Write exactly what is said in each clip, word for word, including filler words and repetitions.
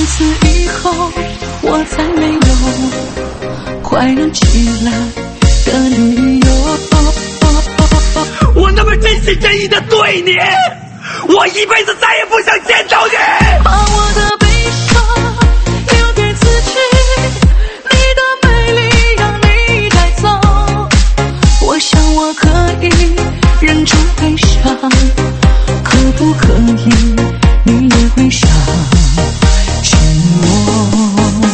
此以后我才没有快乐起来的理由。 我那么真心真意的对你，我一辈子再也不想见到你。 把我的悲伤留给自己，你的美丽让你带走。我想我可以忍住悲伤，可不可以你也会想沉默？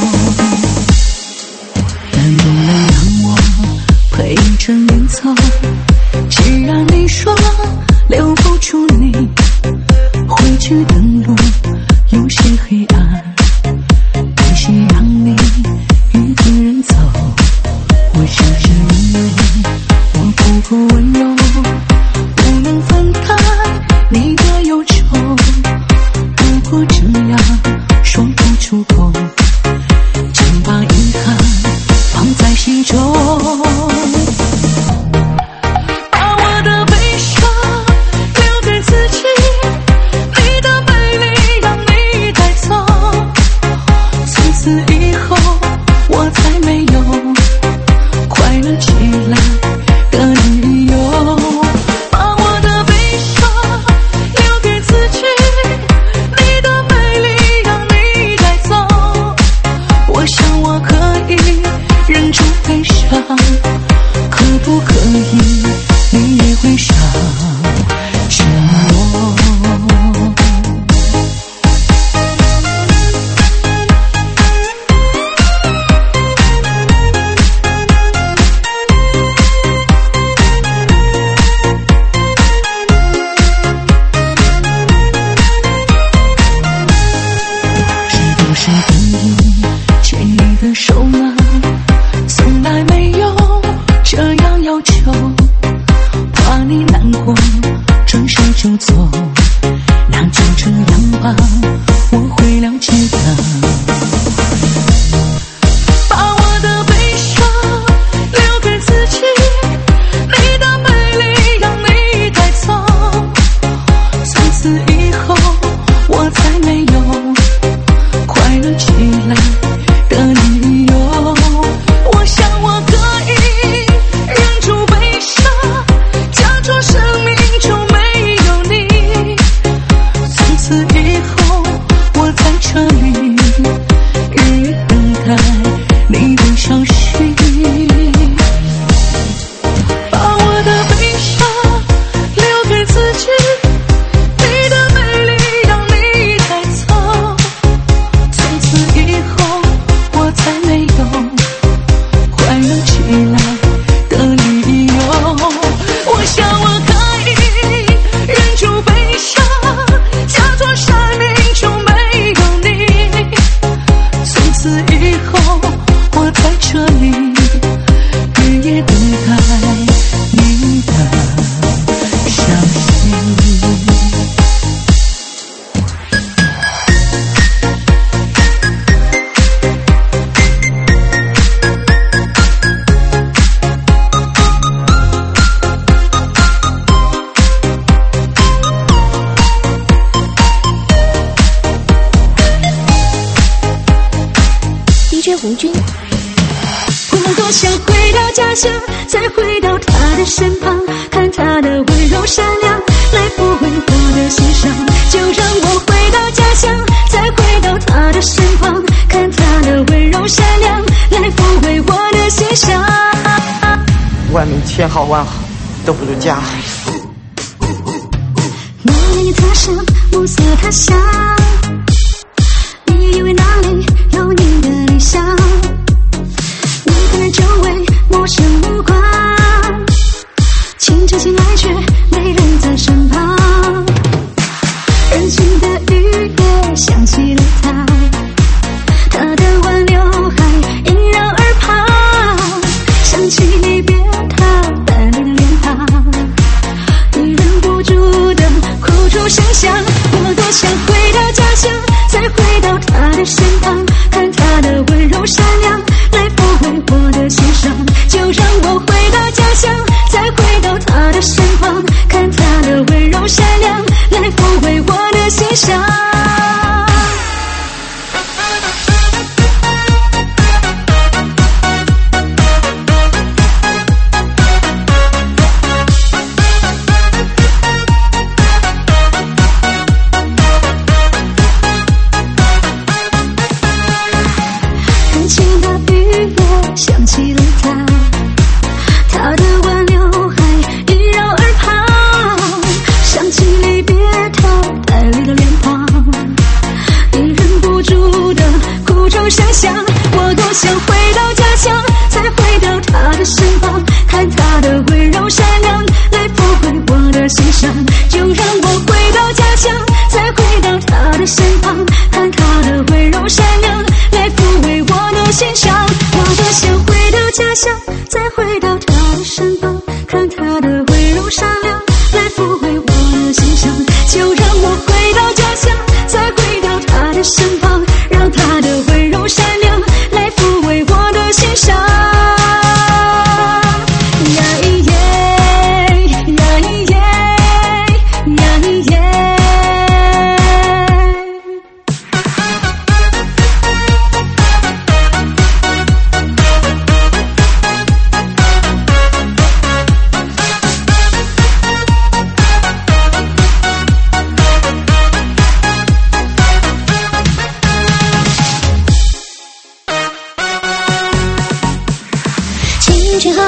但不能让我陪着你走，既然你说留不住你，回去的路有些黑暗，担心让你一个人走。我想是因为我不够温柔，不能分担你的忧愁。如果这样说不出口，就把遗憾放在心中。 胡军，我多想回到家乡，再回到他的身旁，看他的温柔善良来抚慰我的心伤。就让我回到家乡，再回到他的身旁，看他的温柔善良来抚慰我的心伤。 外面千好万好都不如家。 那年你踏上暮色他乡，你以为那里有你的理想，你看着周围陌生目光，清晨醒来却没人在身旁，人群的雨也想起了他，他的挽留还萦绕耳旁，想起离别他淡淡的脸庞，你忍不住的哭出声响。我多想回到家乡，再回到他的身旁，看他的温柔善良来抚慰我的心伤。就让我回到家乡，再回到他的身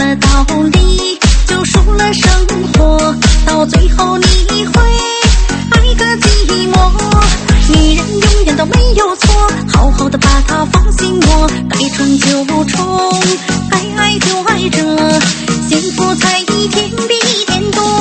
了道理，就输了生活，到最后你会爱个寂寞。女人永远都没有错，好好的把它放心窝，该冲就冲，该爱就爱着，幸福才一天比一天多。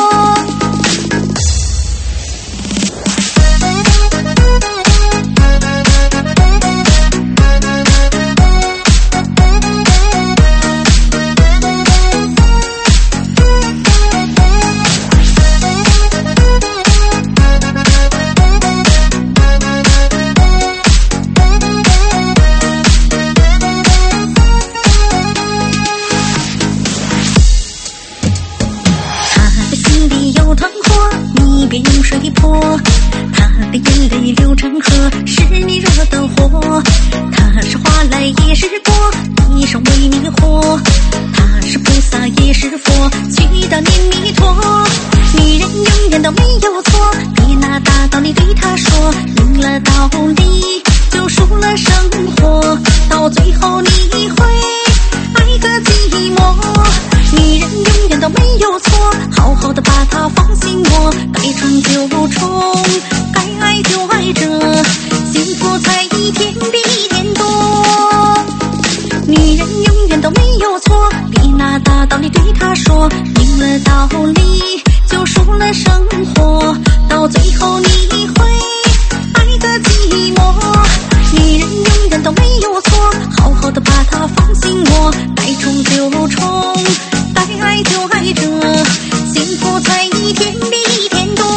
别用水泼，他的眼泪流成河，是你惹的祸。他是花来也是果，一生为你活。他是菩萨也是佛，去到念弥陀。女人永远都没有错，别拿大道理对他说，赢了道理就输了生活，到最后你会爱个寂寞。女人永远都没有错，好好的把它放心窝，该冲就冲，该爱就爱着，幸福才一天比一天多。女人永远都没有错，别拿大道理对她说，赢了道理就输了生活，到最后你会爱个寂寞。女人永远都没有错，好好的把它放心窝，该冲就冲，该爱就爱着，幸福才一天比一天多。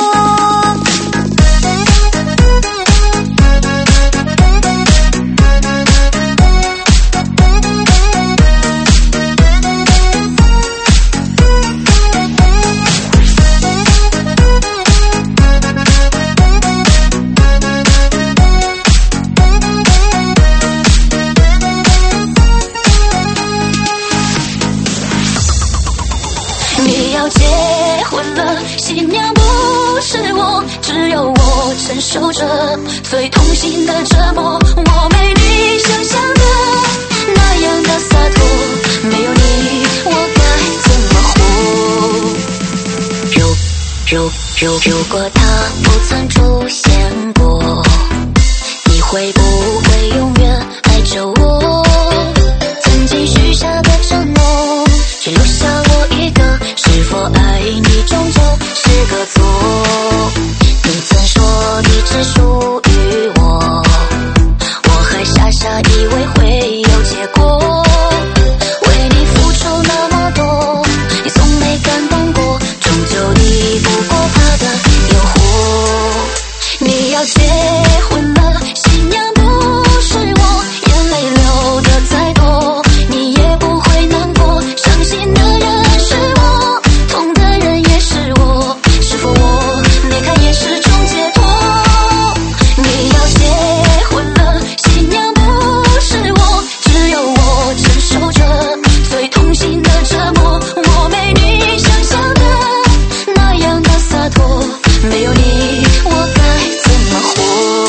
承受着最痛心的折磨，我没你想象的那样的洒脱，没有你我该怎么活？如如如如果他不曾出现过，你会不会永远爱着我？曾经许下的承诺，只留下我一个，是否爱你终究是个错？你曾说你只属于我，我还傻傻以为会有结果。为你付出那么多，你从没感动过，终究抵不过他的诱惑。你要结婚了，新娘不是我，眼泪流得再多，你也不会难过，伤心的人是我，痛的人也是我，是否我离开也是种解脱？你要结婚了，新娘不是我，只有我承受着最痛心的折磨，我没你想象的那样的洒脱，没有你我该怎么活？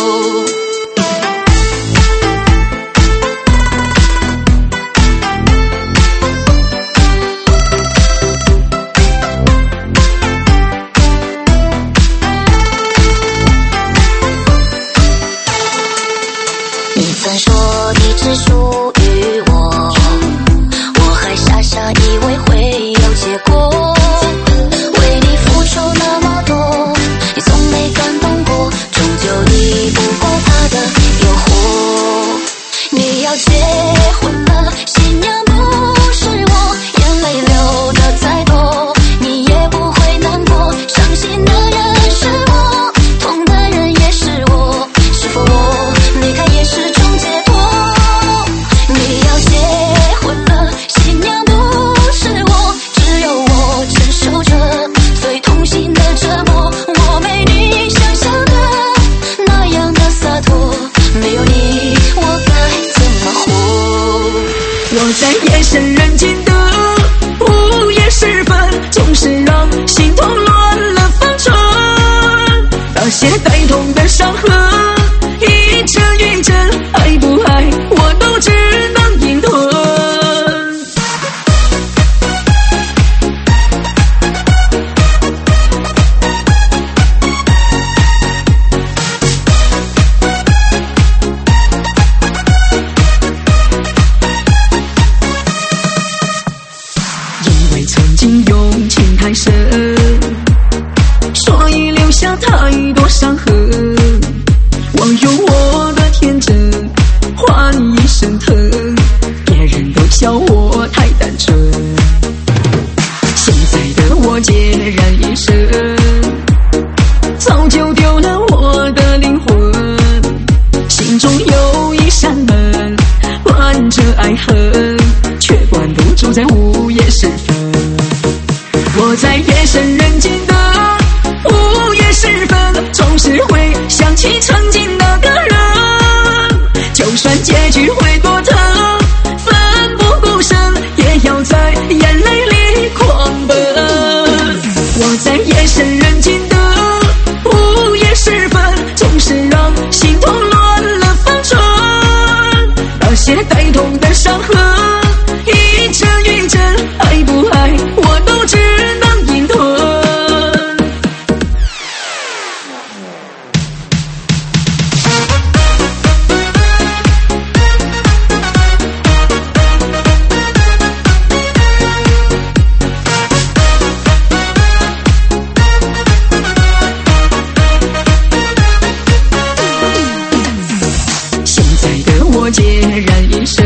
你曾说你只属于我，我还傻傻以为会有结果。为你付出那么多，你从没感动过，终究抵不过他的诱惑。你要结婚了，新娘不是我，眼泪流得再多，你也不会难过，伤心的人是我，痛的人也是我，是否我离开也是种解脱？你要结婚了，新娘不是我，只有我承受着最痛心的折磨，我没你想象的那样的洒脱，没有你我该怎么活？ 我在夜深人静的午夜时分，总是让心痛乱了方寸，那些带痛的伤痕一针一针，爱不爱我都只能隐吞。 在午夜时分。我在夜深人静的午夜时分，总是会想起曾经那个人，就算结局会多疼，奋不顾身也要在眼泪里狂奔。我在夜深人静的午夜时分，总是让心痛乱了分寸，那些带痛的伤痕一针一针，爱不爱我都只能隐吞。现在的我孑然一身，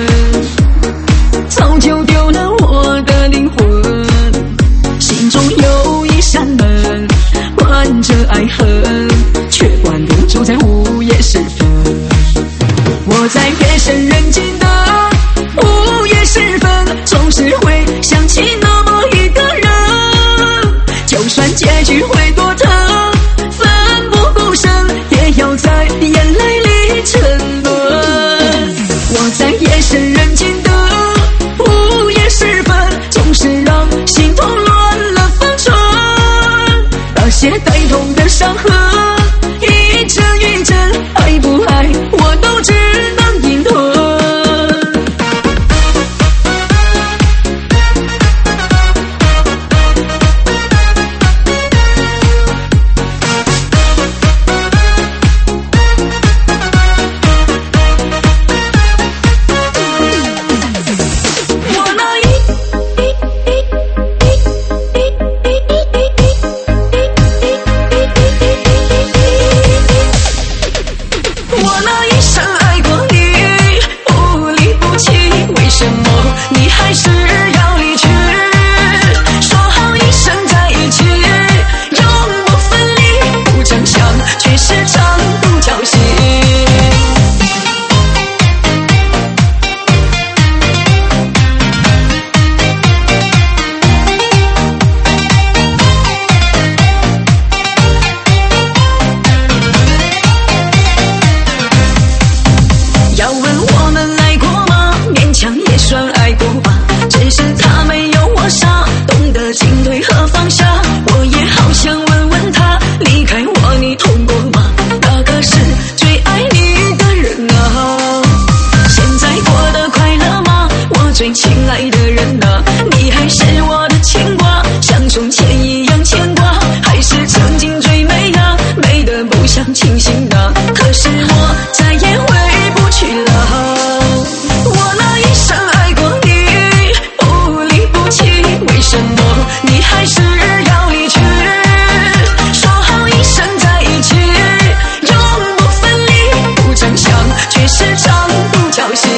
早就丢了我的灵魂，心中有一扇门，关着爱恨，却关不住在午夜时分。我在夜深人静的午夜时分，总是会想起那么一个人，就算结局会多疼，奋不顾身也要在眼泪里沉沦。我在夜深人静的午夜时分，总是让心痛乱了分寸，那些带痛的伤痕一针一针，爱不爱我都只能隐吞。我那一生爱过你，不离不弃，为什么你还是要离去？说好一生在一起，永不分离，不曾想却是场独角戏。要问我们爱过吗？勉强也算爱过吧，只是他没有我傻，懂得进退和放下。我也好想问问他，离开我你痛过吗？那个是最爱你的人啊。现在过得快乐吗？我最亲爱的人啊，你还是我的牵挂，像从前一样牵挂，还是曾经最美啊，美得不像清醒啊。可是我再也回不去了。我那一生爱过你，不离不弃，为什么你还是要离去？说好一生在一起，永不分离，不曾想却是场独角戏。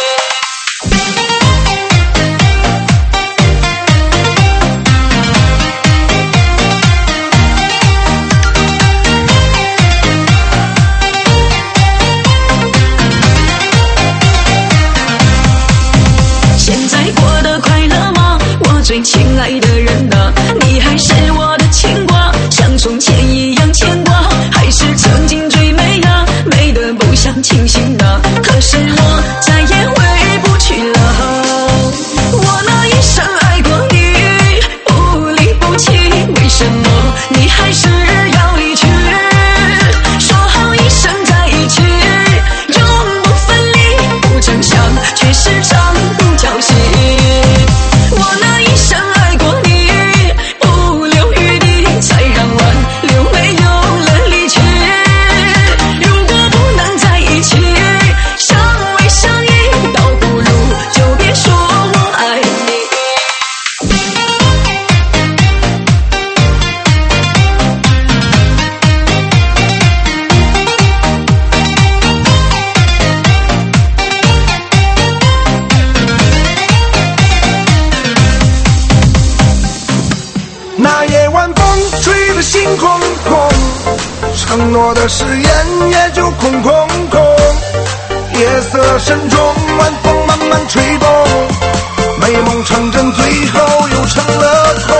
现在过得快乐吗？我最亲爱的人啊，你还是我的牵挂，像从前一样牵挂，还是曾经最美啊，美得不像清醒啊。可是我再也回不去了。我那一生爱过你，不离不弃，为什么你还是要离去？说好一生在一起，永不分离，不曾想却是场独角戏。我那一生爱过你，不留余地，才让挽留没有了力气。如果不能在一起，相偎相依，倒不如就别说我爱你。 那夜晚风吹得心空空，承诺的誓言也就空空空。夜色深重，晚风慢慢吹动，美梦成真，最后又成了痛。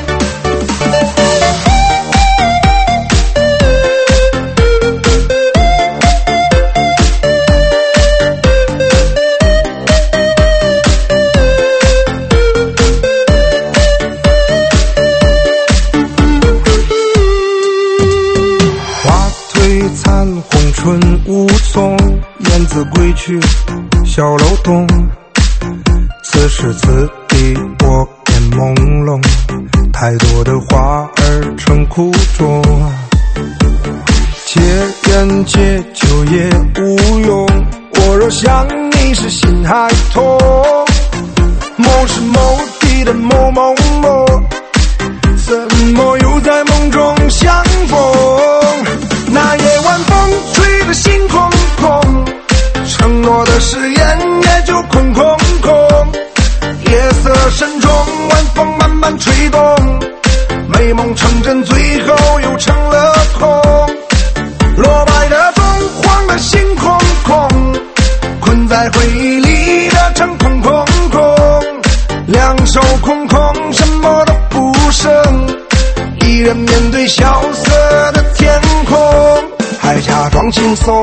无从燕子归去，小楼东。此时此地我便朦胧，太多的花儿成苦衷。借人借酒也无用，我若想你是心还痛。某时某地的某某某，怎么又在梦中相逢？那夜晚风吹得心空空，承诺的誓言也就空空空。夜色深重，晚风慢慢吹动，美梦成真，最后又成了空。落败的凤凰的心空空，困在回忆里的城空空空。两手空空，什么都不剩，一人面对萧瑟的天空，还假装轻松。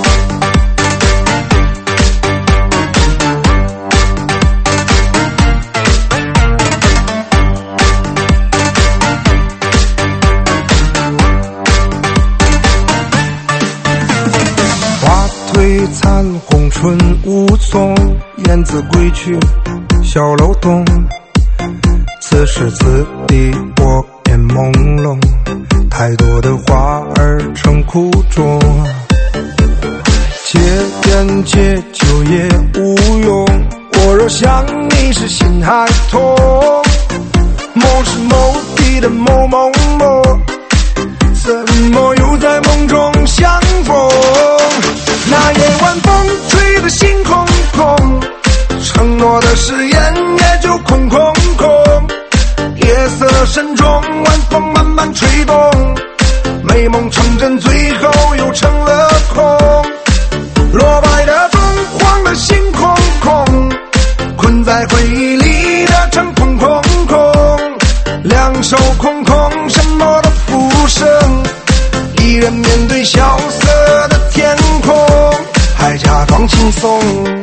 花褪残红唇无踪，燕子归去小楼东。此时此地我便朦胧，太多的花儿成苦衷。借烟借酒也无用，我若想你是心还痛。某时某地的某某某，怎么又在梦中相逢？那夜晚风吹得心空空，承诺的誓言也就空空空。夜色深重，晚风慢慢吹动，美梦成真，最后又成了空。落败的凤凰的心空空，困在回忆里的城空空空。两手空空，什么都不剩，一人面对萧瑟的天空，还假装轻松。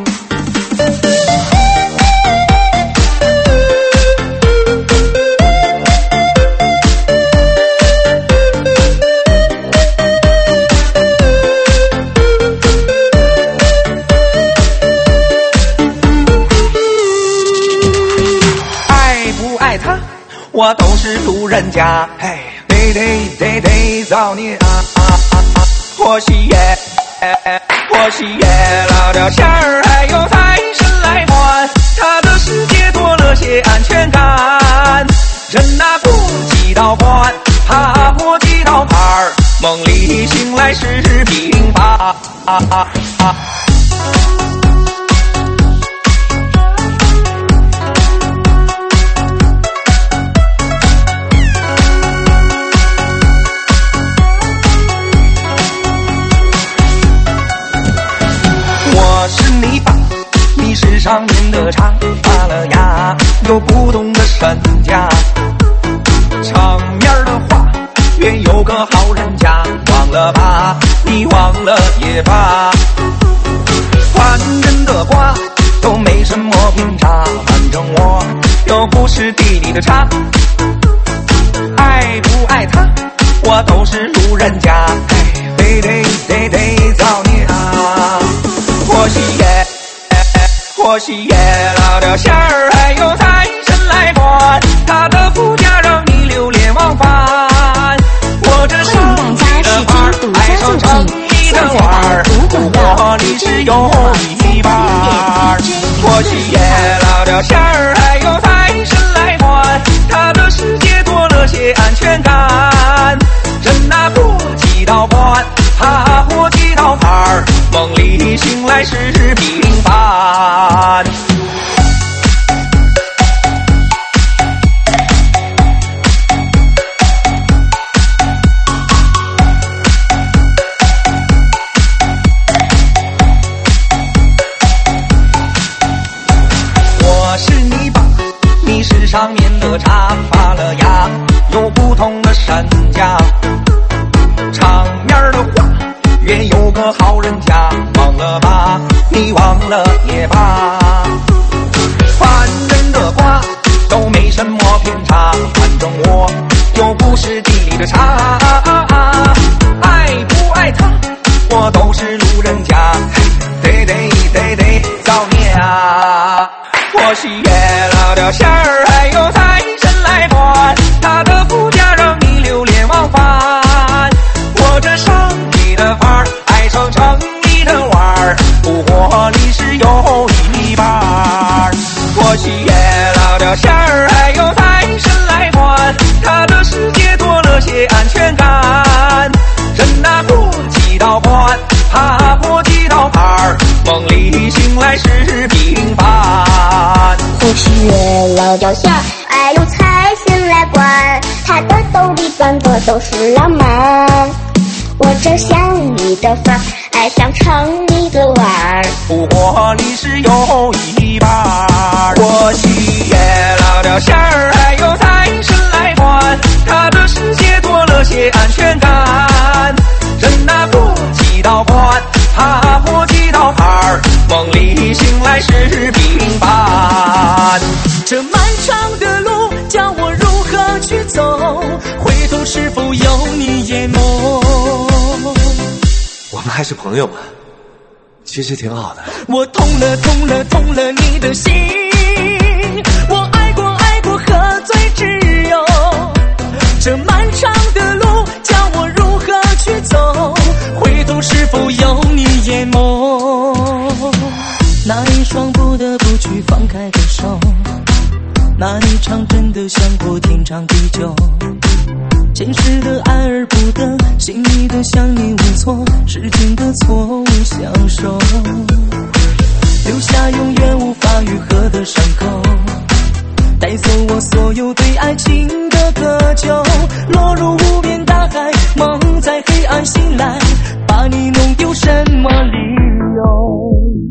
我都是路人甲，嘿，得得得得造孽啊啊啊啊！或许也，或许也老掉钱儿，还有财神来还。他的世界多了些安全感，人拿不几道关，怕破几道坎儿，梦里醒来是平凡。啊啊啊上面的茶发了芽，有不同的身价，场面的话愿有个好人家，忘了吧，你忘了也罢。凡人的瓜都没什么偏差，反正我又不是地里的茶。爱不爱他，我都是路人甲，得得得得造孽啊！或许也或许也老掉线儿，还有财神来还，他的福家让你流连忘返。我这上去的班儿，爱上城里的玩儿，不过你只有一半儿。或许也老掉线儿，还有财神来还，他的世界多了些安全感。人拿过几道关，踏过几道坎儿，梦里醒来是平凡。我是泥巴， 里的范儿，爱上城里的玩儿，不过历史有一半儿。或许月老的事儿还有财神来管，他的世界多了些安全感。人哪过几道关，怕过几道坎儿，梦里醒来是平凡。 或许月老掉馅儿，爱有财神来管，他的兜里装的都是浪漫。我这乡里的范儿，爱上城里的玩儿， 不过历史有一半儿。或许月老的事儿还有财神来管，他的世界多了些安全感。人哪过几道关，怕过几道坎儿，梦里醒来是平凡。 这漫长的路叫我如何去走，回头是否有你眼眸。 我们还是朋友吧，其实挺好的。 我痛了痛了痛了你的心，我爱过爱过喝醉只有这漫长的路叫我如何去走，回头是否有你眼眸。那一双不得不去放开的手，那一场真的像过天长地久，前世的爱而不得，心里的想你无措，时间的错误相守，留下永远无法愈合的伤口，带走我所有对爱情的渴求，落入无边大海，梦在黑暗醒来，把你弄丢什么理由？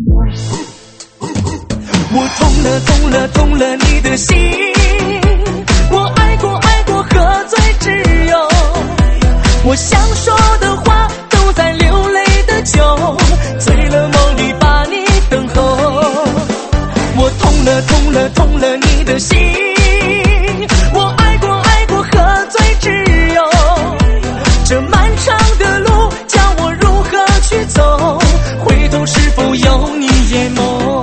我痛了痛了痛了你的心，我爱过爱过喝醉只有我想说的话都在流泪的酒，醉了梦里把你等候。我痛了痛了痛了你的心，我爱过爱过喝醉只有这漫长的路叫我如何去走，回头是否有你眼眸。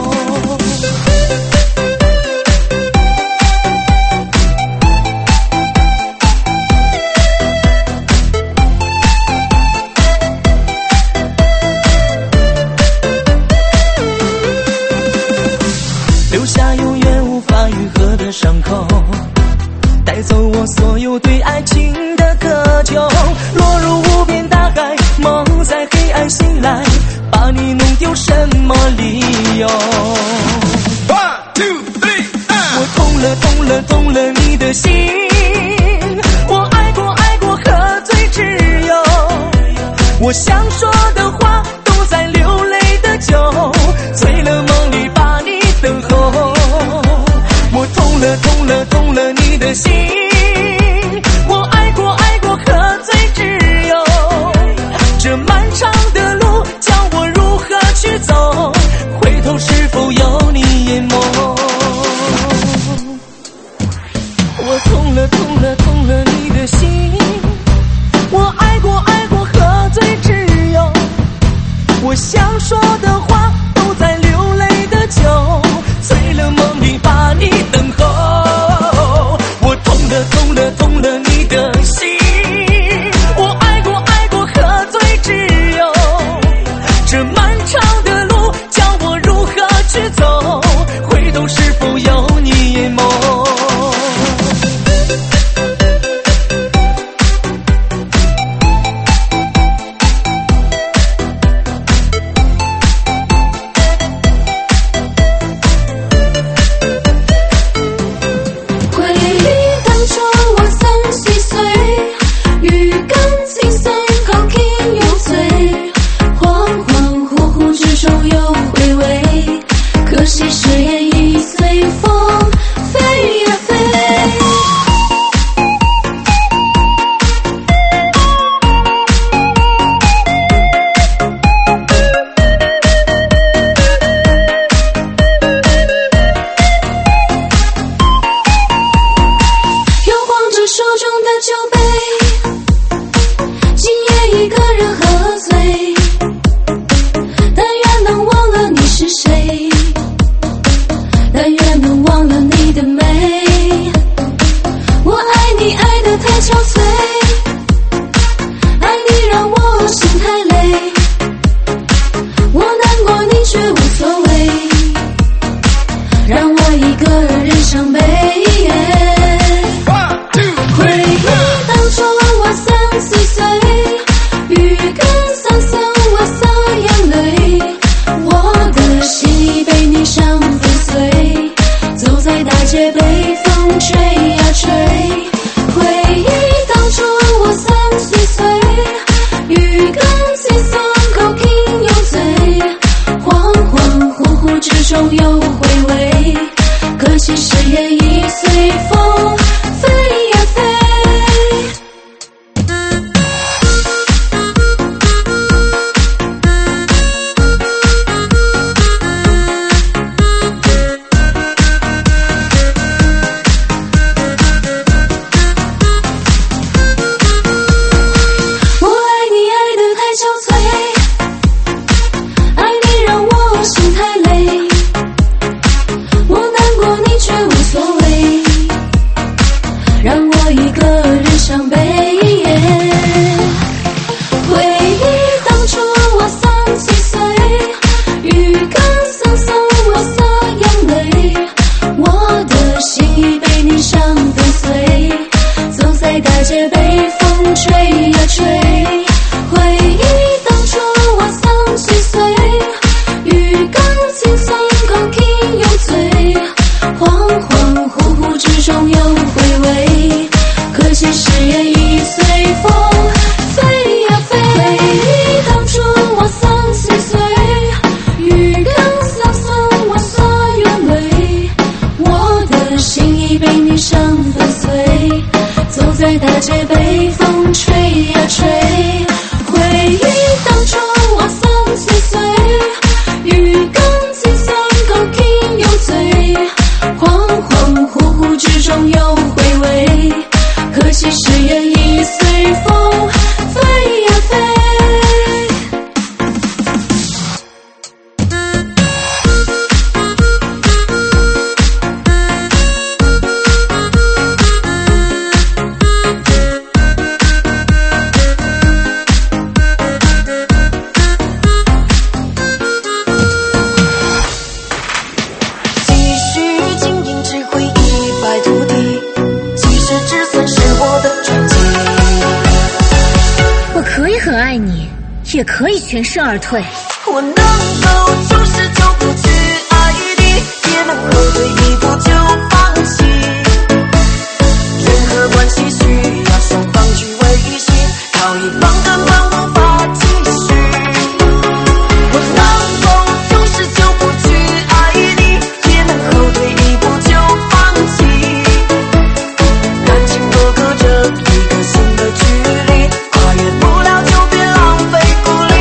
伤口带走我所有对爱情的渴求，落入无边大海，梦在黑暗醒来，把你弄丢什么理由？ One two three， 我痛了痛了痛了你的心，我爱过爱过喝醉只有我想说的话都在流泪的酒，醉了梦里把你等候。我痛了痛了痛了你的心，我爱过爱过喝醉只有这漫长的路叫我如何去走，回头是否有你眼眸。我痛了痛了痛了你的心，我爱过爱过喝醉只有我想说的话都在流泪的酒，醉了梦里把你等候。我痛的你也可以全身而退。 我能够九十九不去爱你，也能后退一步就放弃。任何关系需要双方去维系，靠一方根本无法继续。我能够九十九不去爱你，也能后退一步就放弃。感情多隔着一个心的距离，跨越不了就别浪费鼓励。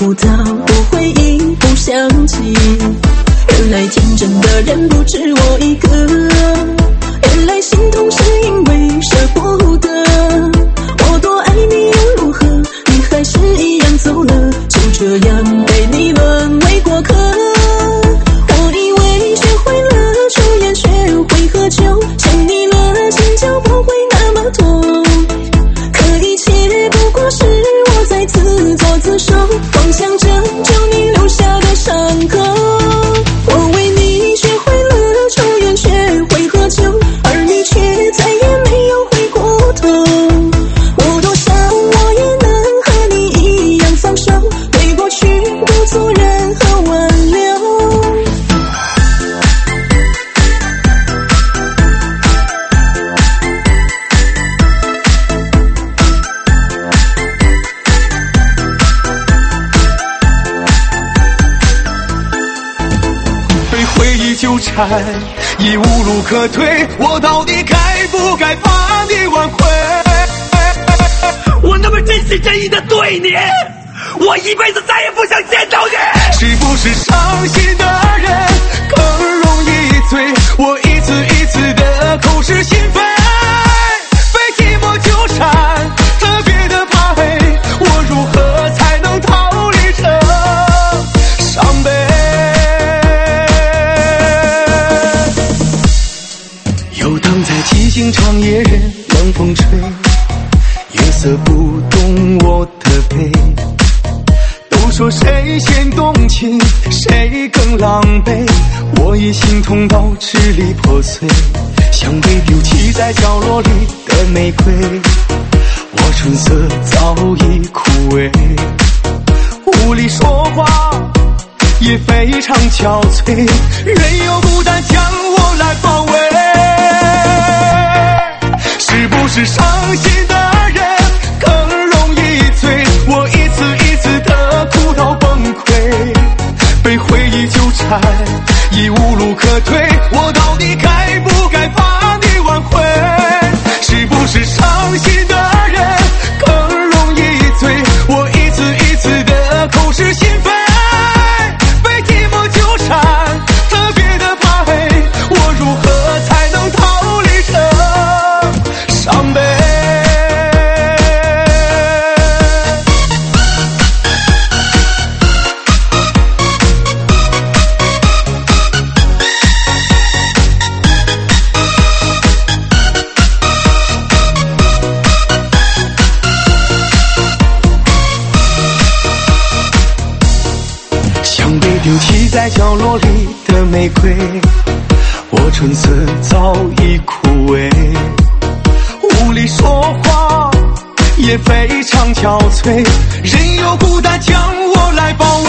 不到我会一不想起，原来天真的人不止我一个，原来心痛是因为舍不得。我多爱你又如何，你还是一样走了，就这样被你沦为过客。我以为学会了抽烟，学会喝酒，想你了心就不会那么痛，可一切不过是我在自作自受，妄想着救你留下的伤口。我为你学会了抽烟，学会喝酒，而你却再也没有回过头。我多想我也能和你一样放手，对过去不做任何挽留。 纠缠已无路可退，我到底该不该把你挽回？ 我那么真心真意的对你，我一辈子再也不想见到你。 是不是伤心的人更容易醉？我一次一次的口是心非，被寂寞纠缠，特别的怕黑。我如何才能逃离这伤悲？游荡在寂静长夜，冷风吹，月色不懂我的悲。都说谁先动情，谁更狼狈，我已心痛到支离破碎，像被丢弃在角落里的玫瑰。我春色早已枯萎，无力说话也非常憔悴，任由孤单将我来包围。是不是伤心的人更容易醉？我一次一次的哭到崩溃，被回忆纠缠，已无路可退。我到底该不该把你挽回？是不是伤心的人更容易醉？我一次一次的口是心非，被寂寞纠缠，特别的怕黑。我如何才能逃离这伤悲？像被丢弃在角落里的玫瑰，我春色早已枯萎，无力说话也非常憔悴，任由孤单将我来包围。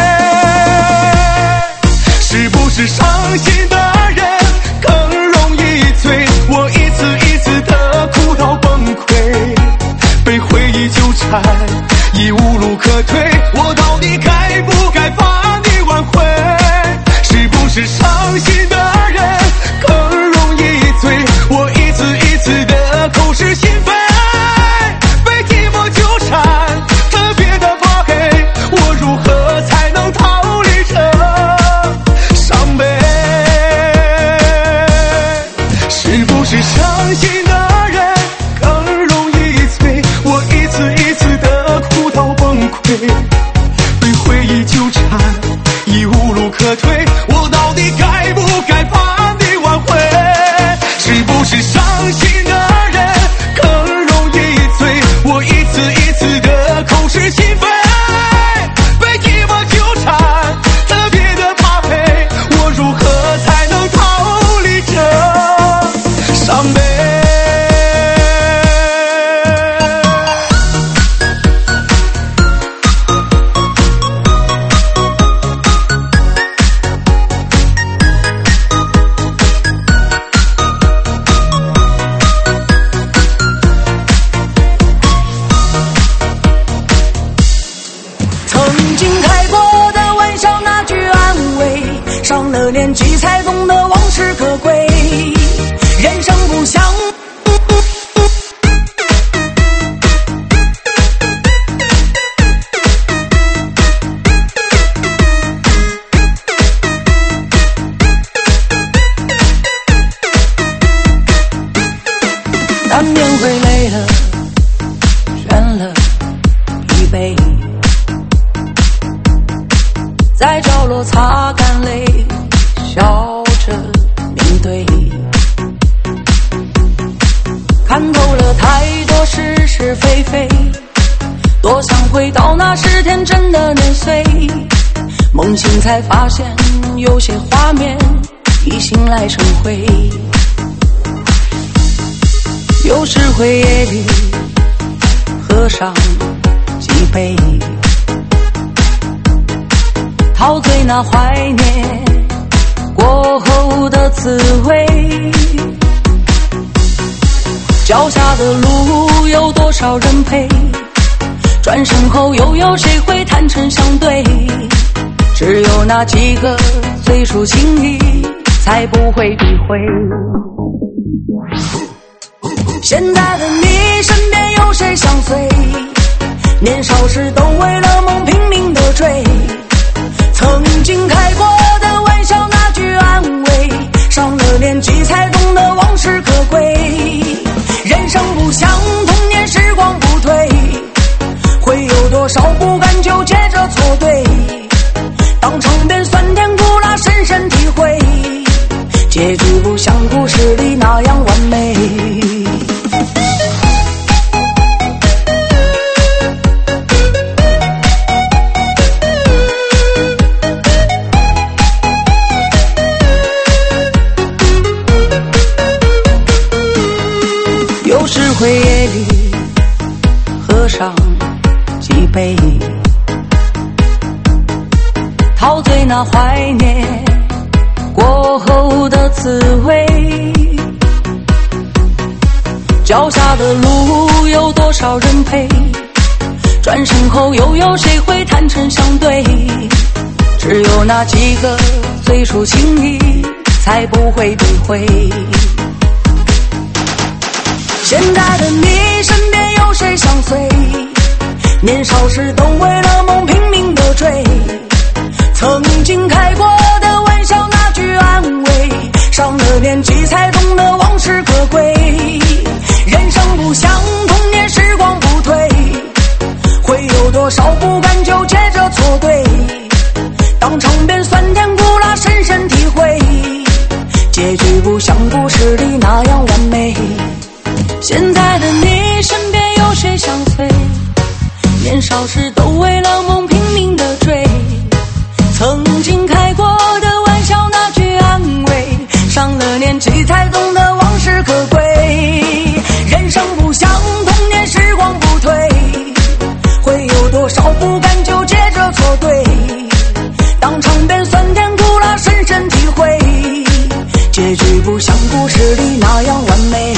是不是伤心的人更容易醉？我一次一次的哭到崩溃，被回忆纠缠，已无路可退。我到底该不该把你挽回？是不是伤心的人更容易醉？我一次一次的口是心非，被寂寞纠缠，特别的怕黑。我如何才能逃离这伤悲？ 擦干泪，笑着面对，看透了太多是是非非，多想回到那时天真的年岁，梦醒才发现有些画面已醒来成灰，有时会夜里喝上几杯，陶醉那怀念过后的滋味，脚下的路有多少人陪，转身后又有谁会坦诚相对，只有那几个最初情谊才不会诋毁。现在的你身边有谁相随，年少时都为了梦拼命的追，曾经开过的玩笑那句安慰，上了年纪才懂得往事可贵，人生不像童年时光不退，会有多少不甘纠结着错对，当尝遍酸甜苦辣深深体会，结局不像故事里那样完美。有时会夜里喝上几杯，陶醉那怀念过后的滋味，脚下的路有多少人陪，转身后又有谁会坦诚相对，只有那几个最初情谊才不会诋毁。现在的你身边有谁相随，年少时都为了梦拼命的追，曾经开过的玩笑那句安慰，上了年纪才懂得往事可贵，人生不像童年时光不退，会有多少不甘纠结着错对，当尝遍酸甜苦辣深深体会，结局不像故事里那样完美。现在的你身边有谁相随，年少时都为了梦拼命的追，曾经开过的玩笑那句安慰，上了年纪才懂得往事可贵，人生不像童年时光不退，会有多少不甘纠结着错对，当尝遍酸甜苦辣深深体会，结局不像故事里那样完美。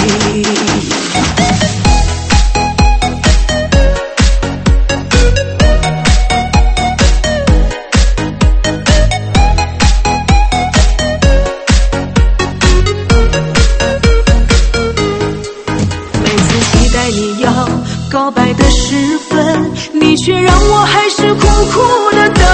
告白的时分，你却让我还是苦苦的等。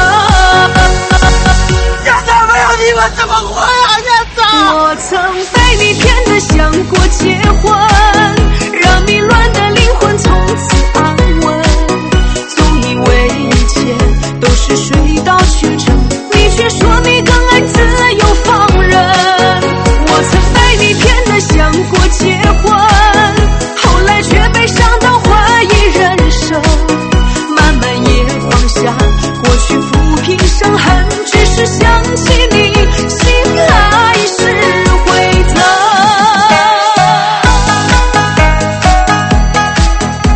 现在没有你们怎么活呀？现在我曾被你骗得想过结婚，让你乱的灵魂从此安稳，总以为一切都是水到渠成，你却说你更爱自由放任。我曾被你骗得想过结婚，后来却被伤到怀疑人生，慢慢也放下过去抚平伤痕，只是想起你，心还是会疼。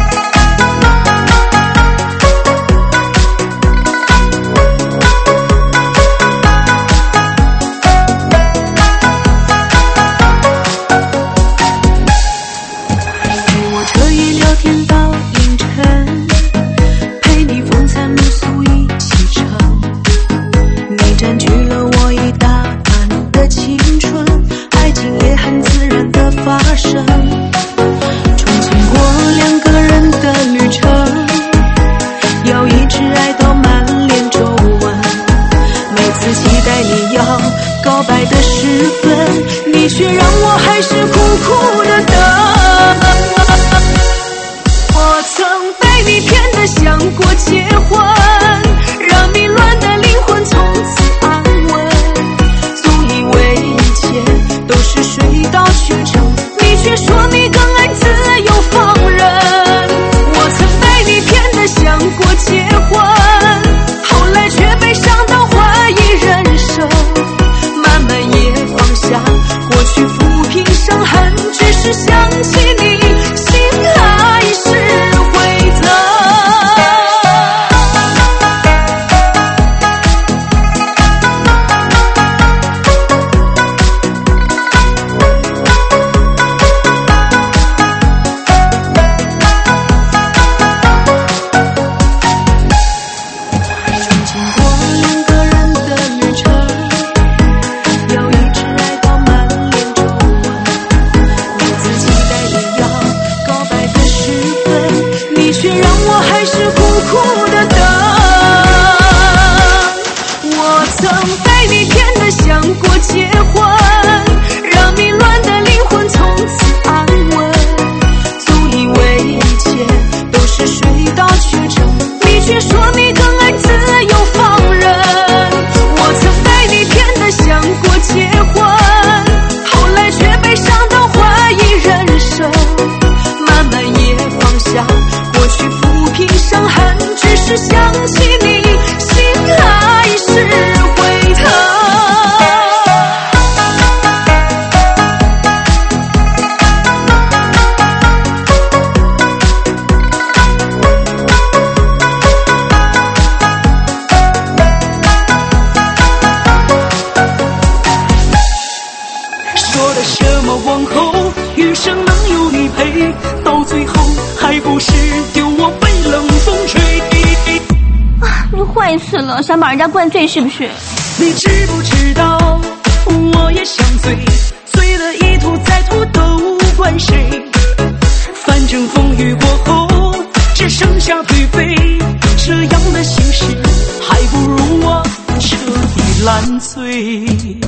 了，想把人家灌醉是不是？ 你知不知道，我也想醉，醉了一吐再吐都怪谁？反正风雨过后只剩下颓废，这样的形式还不如我彻底烂醉。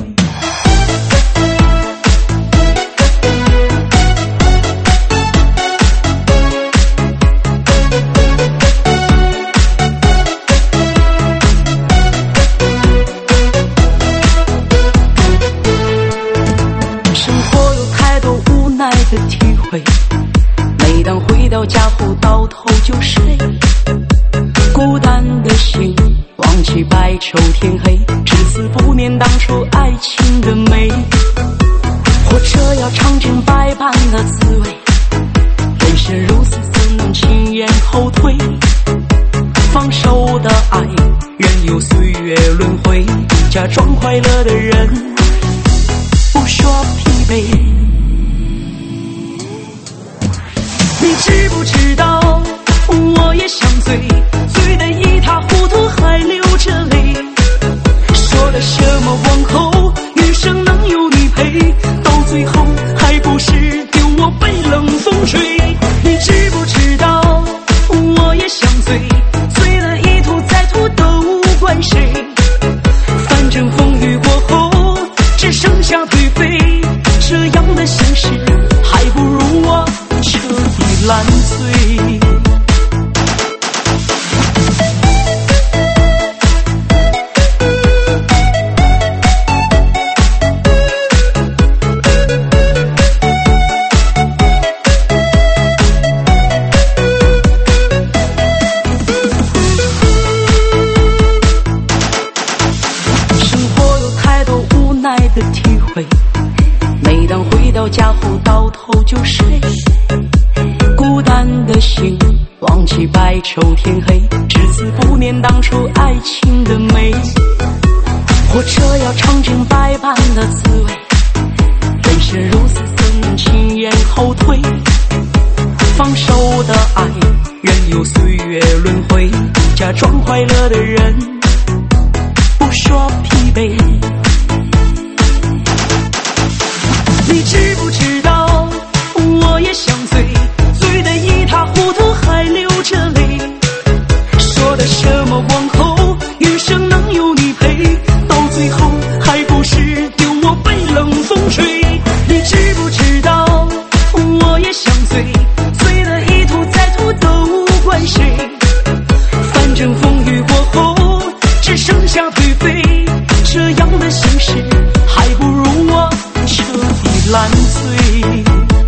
的体会，每当回到家后倒头就睡，孤单的心忘记白昼天黑，至死不念当初爱情的美。活着要尝尽百般的滋味，人生如此怎能轻言后退？放手的爱任由岁月轮回，假装快乐的人不说疲惫。你知不知道，我也想醉，醉得一塌糊涂还流着泪。说的什么往后余生能有你陪，到最后还不是丢我被冷风吹。你知不知道，我也想醉，醉了一吐再吐都怪谁？反正风雨过后只剩下颓废，这样的形式还不如我彻底烂醉。生活有太多无奈的体会，每当回到家后倒头就睡，孤单的心忘记白昼天黑，至死不念当初爱情的美。活着要尝尽百般的滋味，人生如此怎能轻言后退？放手的爱任由岁月轮回，假装快乐的人不说疲惫。你知不知道，我也想醉，醉得一塌糊涂还流着泪。说的什么往后余生能有你陪，到最后还不是丢我被冷风吹。你知不知道，我也想醉，醉了一吐再吐都怪谁？反正风雨过后只剩下颓废，这样的形式还不如我彻底烂醉。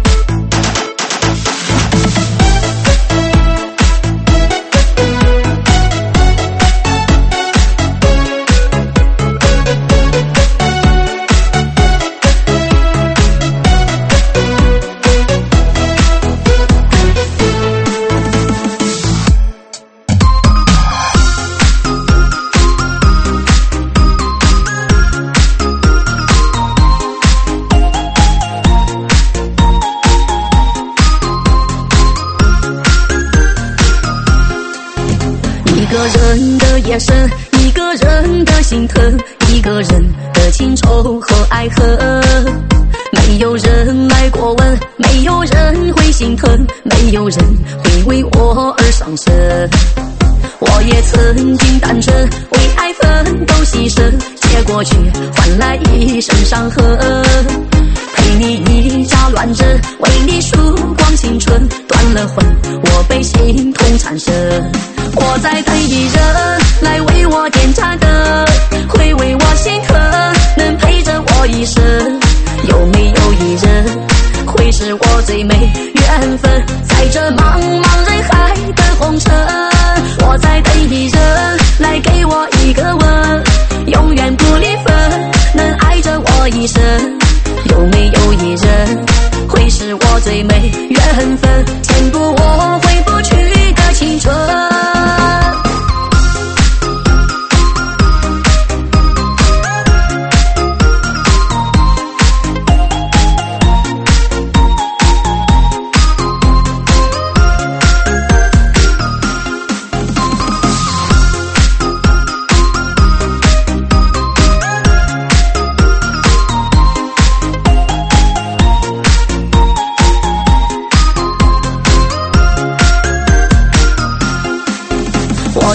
一个人的眼神，一个人的心疼，一个人的情愁和爱恨。没有人来过问，没有人会心疼，没有人会为我而伤神。我也曾经单纯为爱奋斗牺牲，结果却换来一身伤痕。陪你一家乱真，为你输光青春，断了魂，我被心痛缠身。我在等一人来为我点盏灯，会为我心疼，能陪着我一生。有没有一人会是我最美缘分？在这茫茫人海的红尘，我在等一人来给我一个吻，永远不离分，能爱着我一生。有没有一人会是我最美缘分？填补我回不去的青春。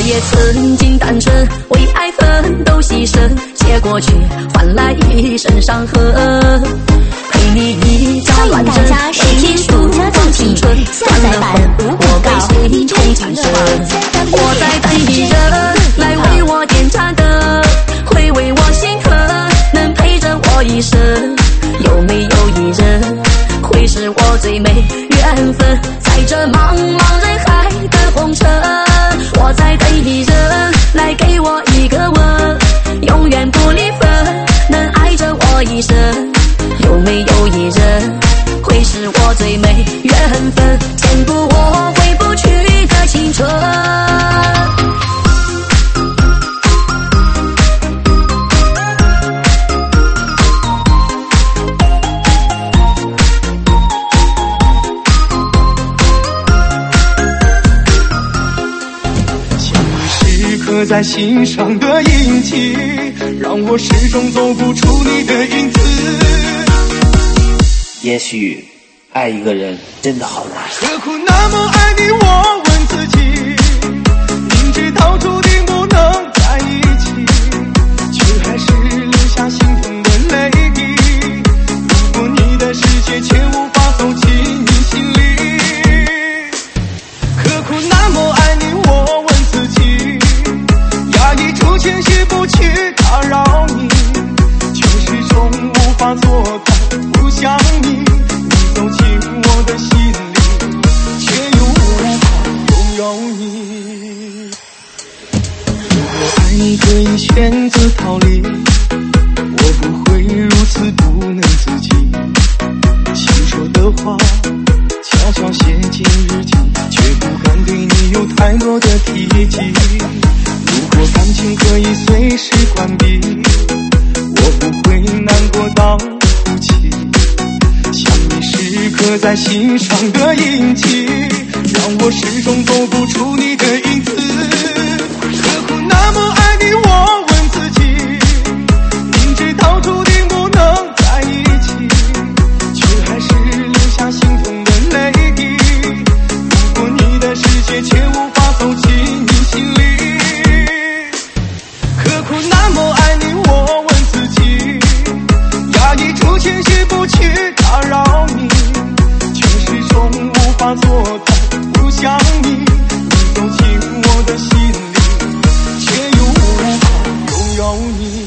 也曾经单纯为爱奋斗牺牲，结果却换来一身伤痕。陪你一家乱真，陪你度过青春，断了后我为谁重今生？我在等一人来为我点盏灯，会为我心疼，能陪着我一生。有没有一人会是我最美缘分？在这茫茫人海的红尘，我在等一人来给我一个吻，永远不离分，能爱着我一生。有没有一人会是我最美缘分？填补我回不去的青春。 刻在心上的印记，让我始终走不出你的影子。 也许爱一个人真的好难， 何苦那么爱你？我问自己，明知道注定不能在一起，却还是留下心痛的泪滴。如果你的世界却无法走进你心里，何苦那么爱你？我问自己，压抑住情绪不去打扰你，却始终无法做到不想你。你走进我的心里，却又无法拥有你。如果爱你可以选择逃离，我不会如此不能自己。轻说的话悄悄写进日记，却不敢对你有太多的提及。如果感情可以随时关闭，我不会难过到哭泣。想你时刻在心上的印记，让我始终走不出你的影子。何苦那么爱你？我问自己，明知道注定不能在一起，却还是留下心痛的泪滴。如果你的世界却无法走进你心里，何苦那么爱你？我问自己，压抑住情绪不去打扰你，却始终无法做到不想你。你走进我的心里，却又无法拥有你。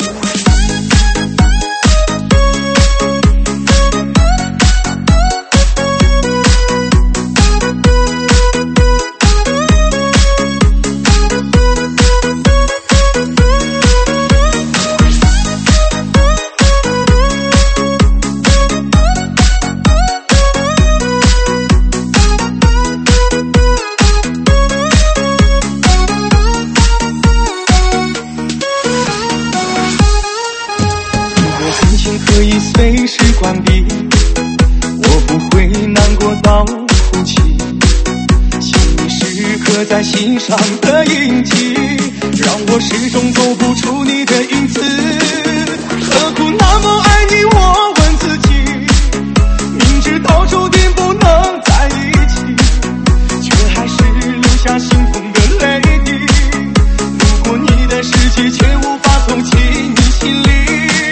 可以随时关闭，我不会难过到哭泣。想你时刻在心上的印记，让我始终走不出你的影子。何苦那么爱你？我问自己，明知道注定不能在一起，却还是留下心痛的泪滴。如果你的世界却无法走进你心里，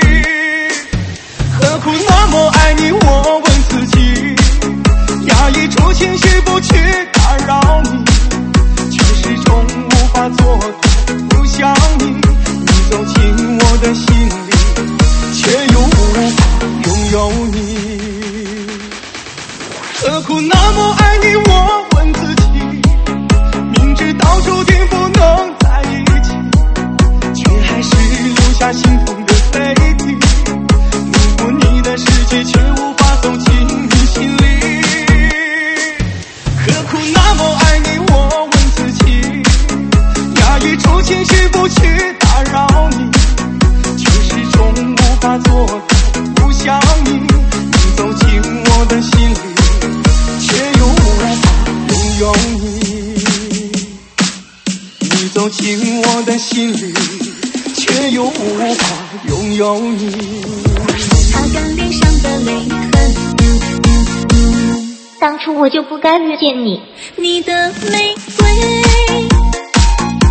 何苦那么爱你？我问自己，压抑住情绪不去打扰你，却始终无法做到不想你。你走进我的心里，却又无法拥有你。何苦那么爱你？我问自己，明知道注定不能在一起，却还是留下心痛的泪滴。如果你的世界却无法走进你心里，何苦那么爱你？我问自己，压抑住情绪不去打扰你，却始终无法做到不想你。你走进我的心里，却又无法拥有你。你走进我的心里，却又无法拥有你。 擦干脸上的泪痕， 当初我就不该遇见你。 你的玫瑰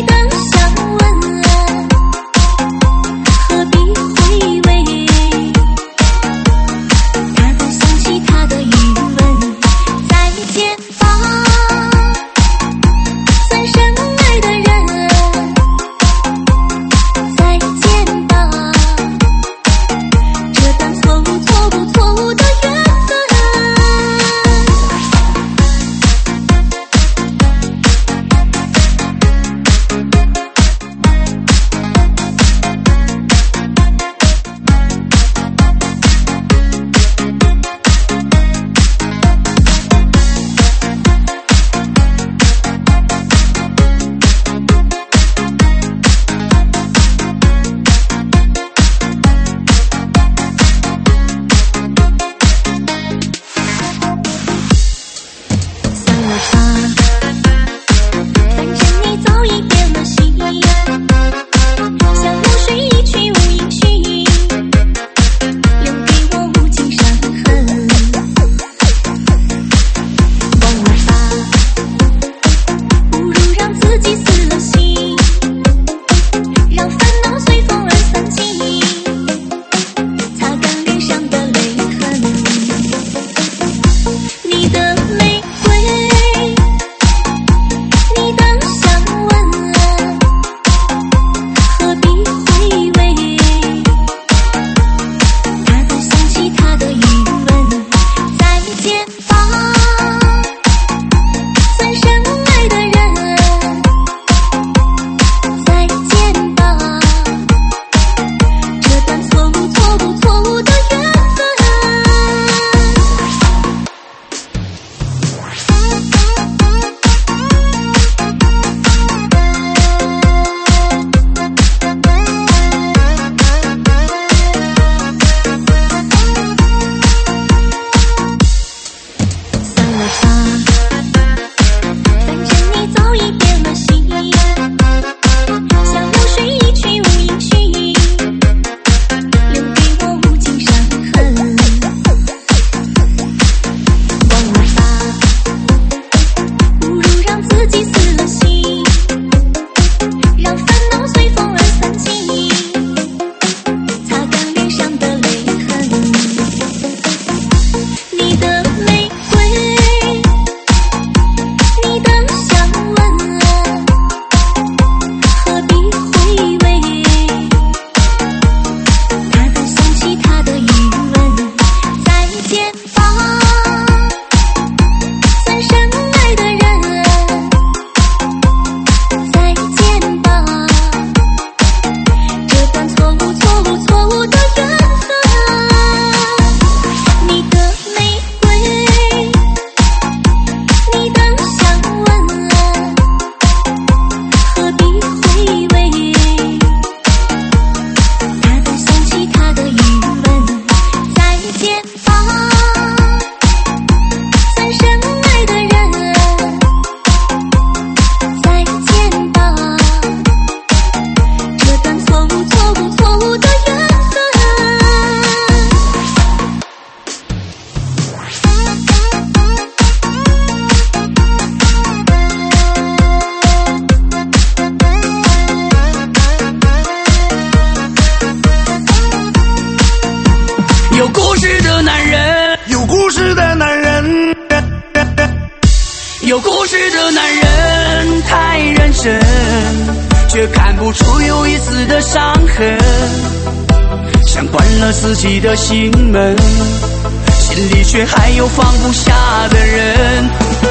有故事的男人太认真，却看不出有一丝的伤痕，像关了自己的心门，心里却还有放不下的人。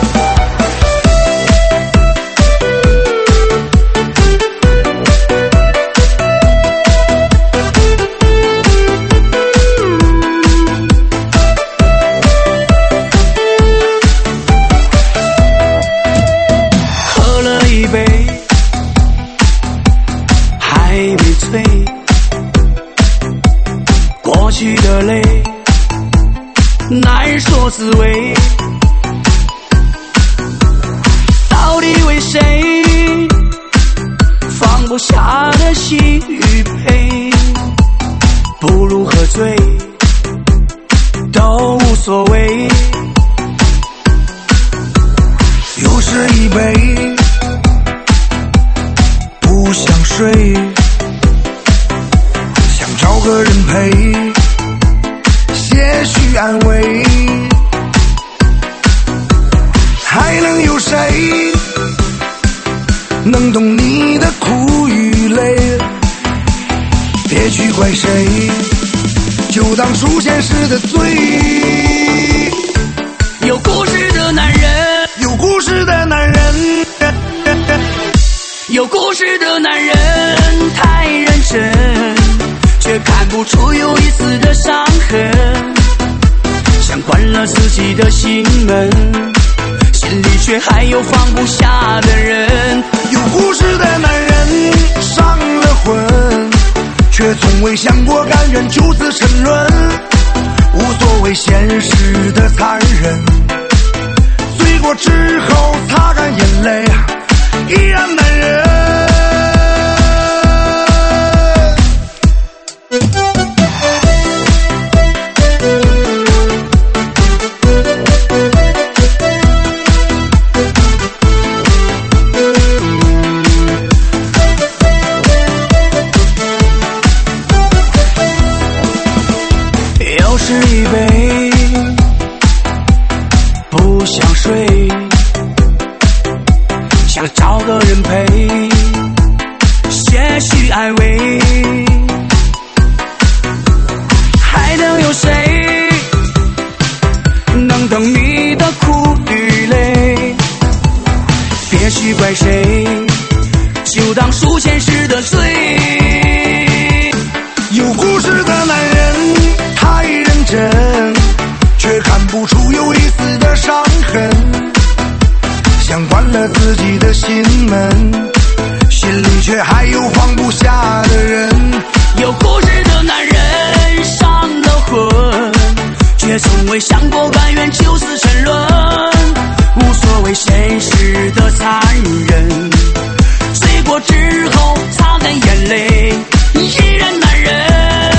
过去的泪，男人说滋味，到底为谁放不下的喜与悲？不如喝醉，都无所谓。 又是一杯， 睡，想找个人陪，些许安慰，还能有谁能懂你的苦与累？别去怪谁，就当出现时的罪。 有故事的男人， 有故事的男人， 有故事的男人太认真，却看不出有一丝的伤痕，像关了自己的心门，心里却还有放不下的人。 有故事的男人伤了魂，却从未想过甘愿就此沉沦，无所谓现实的残忍，醉过之后擦干眼泪，依然男人。 又是一杯不想睡，想找个人陪，些许安慰，还能有谁能懂你的苦与累？别去怪谁，就当属现实的罪。 有故事的男人太认真，却看不出有一丝的伤痕，像关了自己的心门，心里却还有放不下的人。 有故事的男人伤了魂，却从未想过甘愿就此沉沦，无所谓现实的残忍，醉过之后擦干眼泪，依然男人。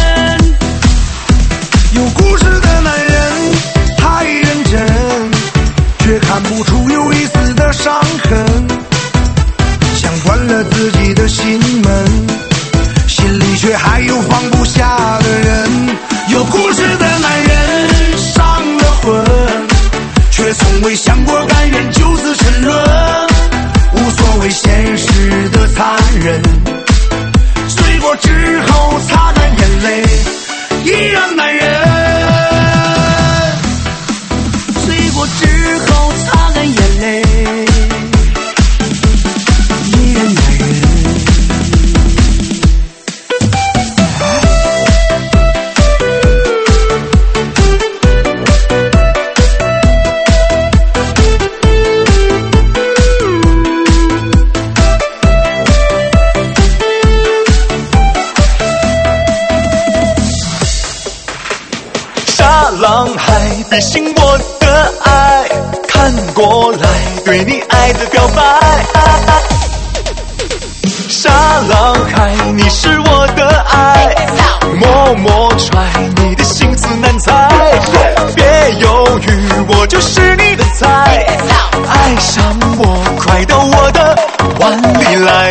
有故事的男人太认真，却看不出有一丝的伤痕，像关了自己的心门，心里却还有放不下的人。有故事的男人伤了魂，却从未想过甘愿就此沉沦，无所谓现实的残忍，醉过之后擦干眼泪，依然男人。 醉过之后擦干眼泪，依然男人。 沙浪海比心我的爱，看过来对你爱的表白。沙浪海，你是我的爱，默默揣你的心思难猜。别犹豫，我就是你的菜，爱上我，快到我的碗里来。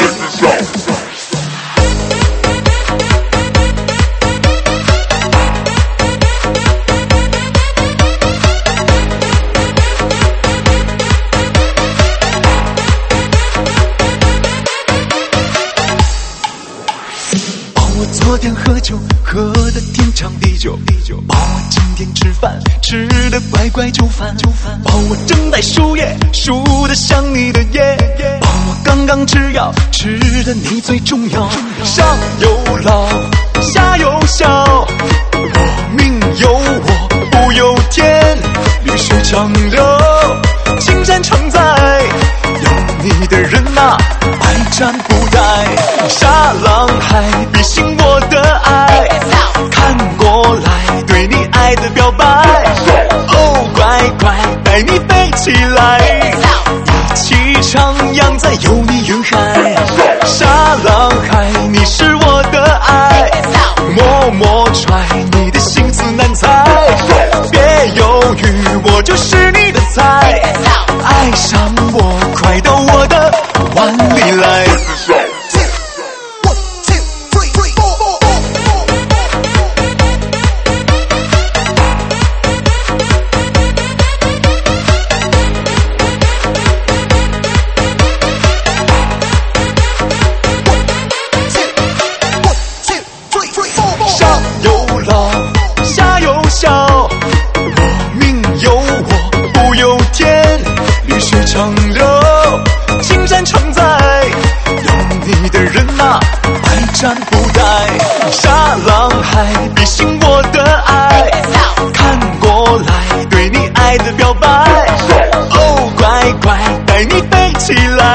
昨天喝酒喝得天长地久，把我今天吃饭吃得乖乖就范，把我正在输液输得像你的夜，把我刚刚吃药吃得你最重要。上有老下有小，我命由我不由天，绿水长流青山常在，有你的人啊百战不殆。沙浪海比心我的爱，看过来对你爱的表白。哦乖乖带你飞起来，一起徜徉在有你云海。沙浪海，你是我的爱，默默揣你的心思难猜。别犹豫，我就是你的菜，爱上我，快到我的碗里来。 人啊，百战不殆。沙浪海，比心我的爱，看过来，对你爱的表白。哦，乖乖，带你飞起来。